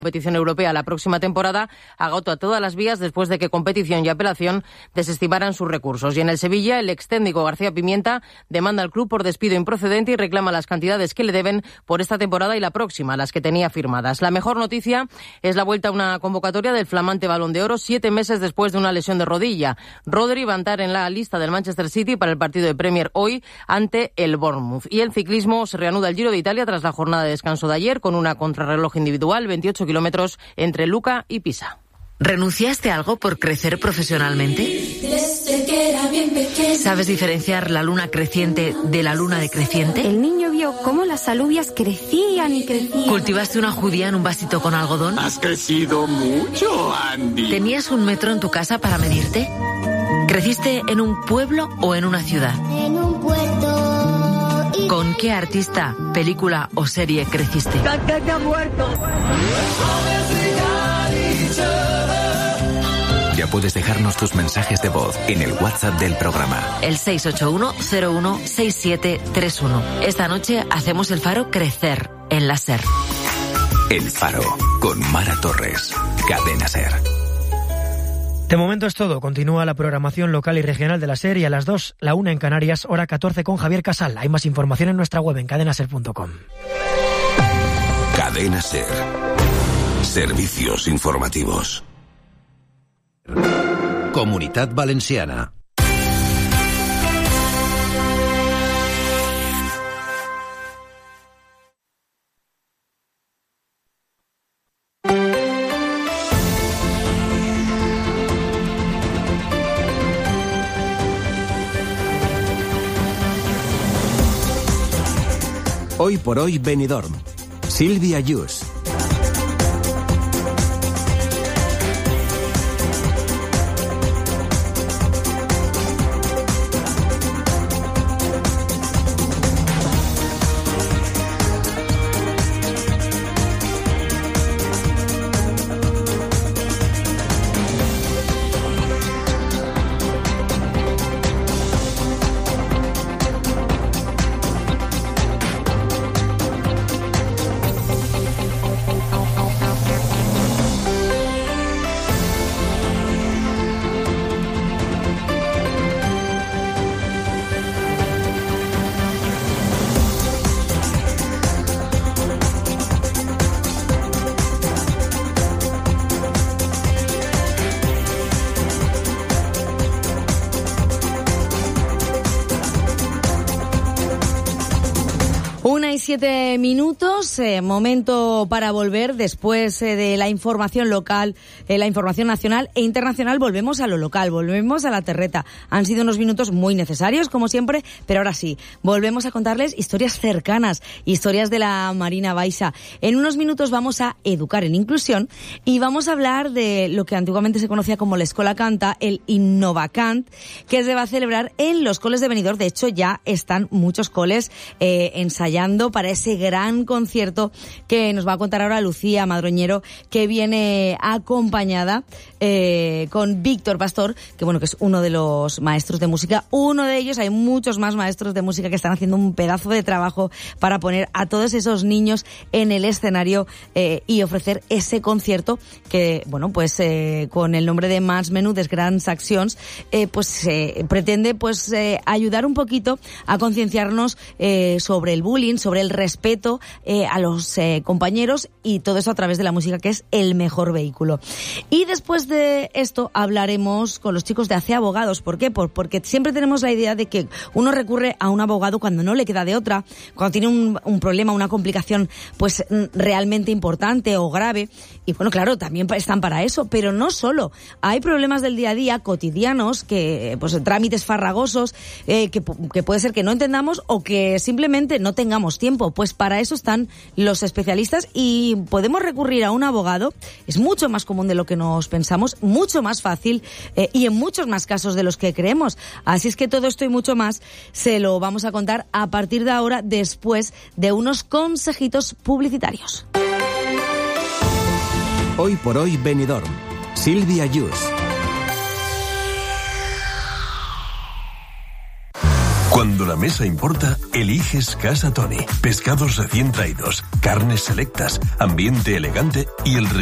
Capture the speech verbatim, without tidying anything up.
competición europea la próxima temporada, agotó a todas las vías después de que competición y apelación desestimaran sus recursos. Y en el Sevilla, el ex técnico García Pimienta demanda al club por despido improcedente y reclama las cantidades que le deben por esta temporada y la próxima, las que tenía firmadas. La mejor noticia es la vuelta a una convocatoria del flamante Balón de Oro siete meses después de una lesión de rodilla. Rodri va a estar en la lista del Manchester City para el partido de Premier hoy ante el Bournemouth. Y el ciclismo se reanuda el Giro de Italia tras la jornada de descanso de ayer con una contrarreloj individual, veintiocho kilómetros entre Lucca y Pisa. ¿Renunciaste a algo por crecer profesionalmente? ¿Sabes diferenciar la luna creciente de la luna decreciente? El niño vio cómo las alubias crecían y crecían. ¿Cultivaste una judía en un vasito con algodón? Has crecido mucho, Andy. ¿Tenías un metro en tu casa para medirte? ¿Creciste en un pueblo o en una ciudad? En un puerto. ¿Con qué artista, película o serie creciste? ¡Tata muerto! Ya puedes dejarnos tus mensajes de voz en el WhatsApp del programa. El seis ocho uno cero uno seis siete tres uno. Esta noche hacemos el Faro crecer en la SER. El Faro, con Mara Torres. Cadena SER. De momento es todo. Continúa la programación local y regional de la SER y a las dos, la una en Canarias, hora catorce con Javier Casal. Hay más información en nuestra web en cadena ser punto com. Cadena SER. Servicios informativos. Comunitat Valenciana. Hoy por hoy Benidorm. Silvia Yus. Una y siete minutos, eh, momento para volver después eh, de la información local, eh, la información nacional e internacional. Volvemos a lo local, volvemos a la terreta. Han sido unos minutos muy necesarios, como siempre, pero ahora sí, volvemos a contarles historias cercanas, historias de la Marina Baixa. En unos minutos vamos a educar en inclusión y vamos a hablar de lo que antiguamente se conocía como la Escola Canta, el Innovacant, que se va a celebrar en los coles de Benidorm. De hecho, ya están muchos coles eh, ensayando para ese gran concierto que nos va a contar ahora Lucía Madroñero, que viene acompañada eh, con Víctor Pastor, que bueno, que es uno de los maestros de música, uno de ellos. Hay muchos más maestros de música que están haciendo un pedazo de trabajo para poner a todos esos niños en el escenario eh, y ofrecer ese concierto que, bueno, pues eh, con el nombre de Mans Menudes Grans Accions, eh, pues eh, pretende pues eh, ayudar un poquito a concienciarnos eh, sobre el bullying, sobre el respeto eh, a los eh, compañeros, y todo eso a través de la música, que es el mejor vehículo. Y después de esto hablaremos con los chicos de A C Abogados. ¿Por qué? Por, porque siempre tenemos la idea de que uno recurre a un abogado cuando no le queda de otra, cuando tiene un, un problema, una complicación pues realmente importante o grave. Y bueno, claro, también están para eso, pero no solo. Hay problemas del día a día, cotidianos, que pues trámites farragosos, eh, que, que puede ser que no entendamos o que simplemente no tengamos tiempo. Pues para eso están los especialistas y podemos recurrir a un abogado. Es mucho más común de lo que nos pensamos, mucho más fácil eh, y en muchos más casos de los que creemos. Así es que todo esto y mucho más se lo vamos a contar a partir de ahora, después de unos consejitos publicitarios. Hoy por hoy Benidorm. Silvia Yus. Cuando la mesa importa, eliges Casa Tony. Pescados recién traídos, carnes selectas, ambiente elegante y el